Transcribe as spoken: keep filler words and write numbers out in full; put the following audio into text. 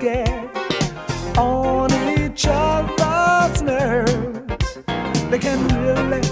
get on each other's nerves. They can really